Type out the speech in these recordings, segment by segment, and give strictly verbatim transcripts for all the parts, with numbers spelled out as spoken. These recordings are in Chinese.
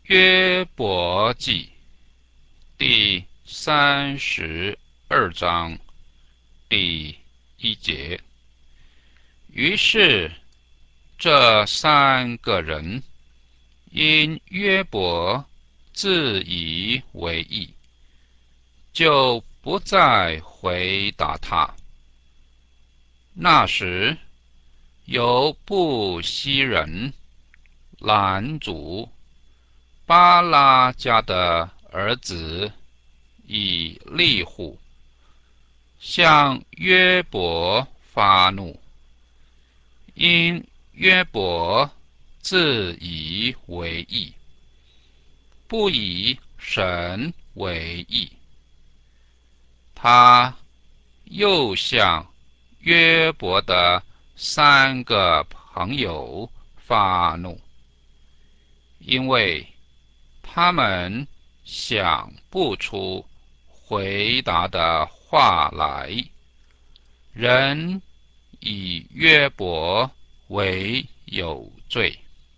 约伯记第三十二章第一节。于是这三个人因约伯自以为义，就不再回答他。那时有布西人拦阻巴拉家的儿子以利户向约伯发怒，因约伯自以为义，不以神为义。他又向约伯的三个朋友发怒，因为他们想不出回答的话来。人以约伯为有罪。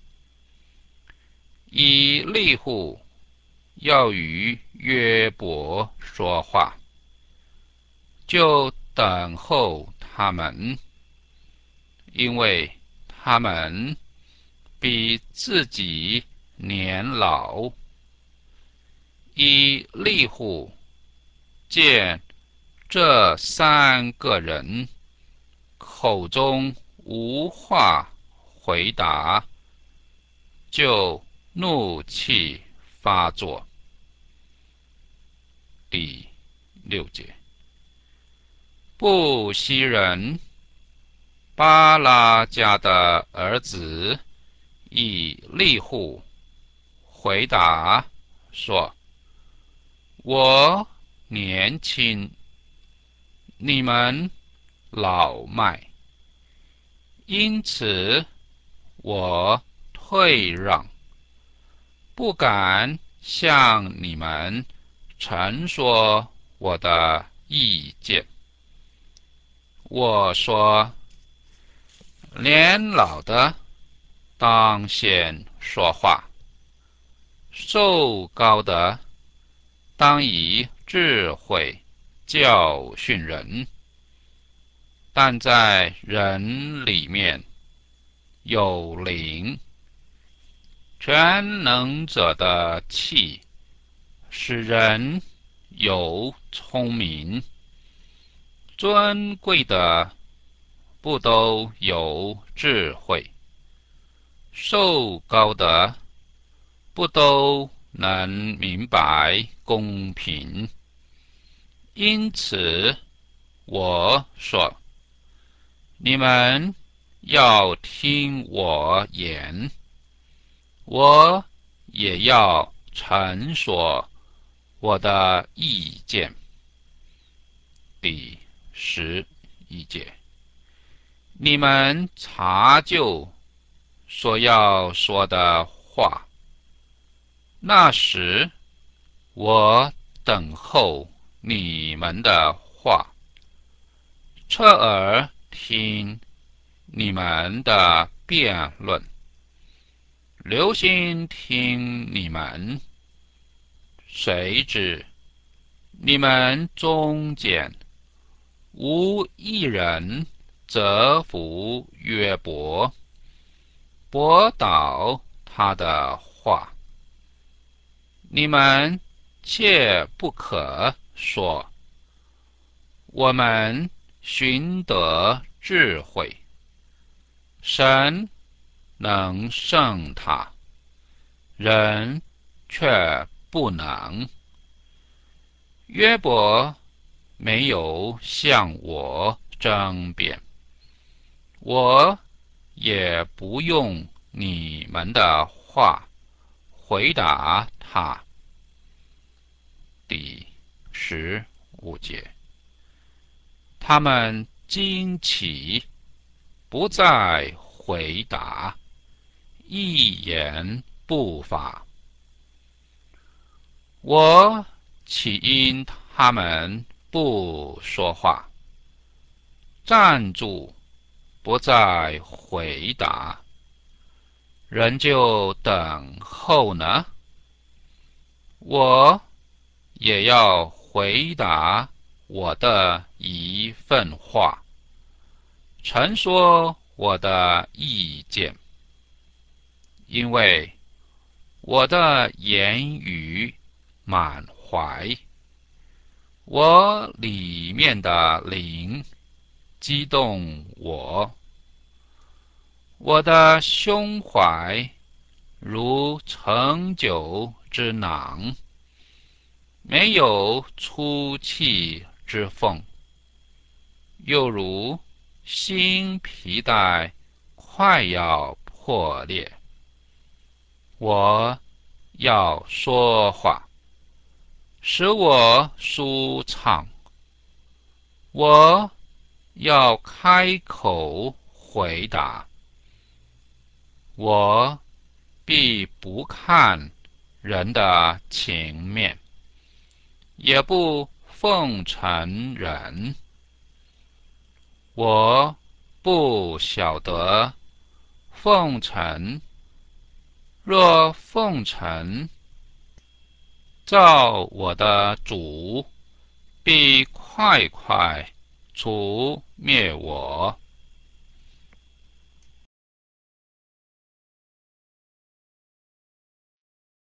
以利户要与约伯说话，就等候他们，因为他们比自己年老。以利户见这三个人口中无话回答，就怒气发作。第六节。布西人巴拉家的儿子以利户回答说：我年轻，你们老迈，因此我退让，不敢向你们陈说我的意见。我说，年老的当先说话，瘦高的当以智慧教训人。但在人里面有灵，全能者的气使人有聪明。尊贵的不都有智慧，瘦高的不都能明白公平。因此我说，你们要听我言，我也要陈说我的意见。第十一节。你们查究所要说的话，那时我等候你们的话，侧耳听你们的辩论，留心听你们。谁知你们中间无一人折服约伯，驳倒他的话。你们切不可说，我们寻得智慧，神能胜他，人却不能。约伯没有向我争辩，我也不用你们的话回答他。第十五节。他们惊奇，不再回答，一言不发。我岂因他们不说话，站住，不再回答，人就等候呢？ 我也要回答我的一份话，陈说我的意见，因为我的言语满怀，我里面的灵激动我，我的胸怀如盛酒之囊，没有出气之缝，又如新皮带快要破裂。我要说话，使我舒畅；我要开口回答，我必不看人的情面，也不奉承人。我不晓得奉承，若奉承，照我的主必快快除灭我。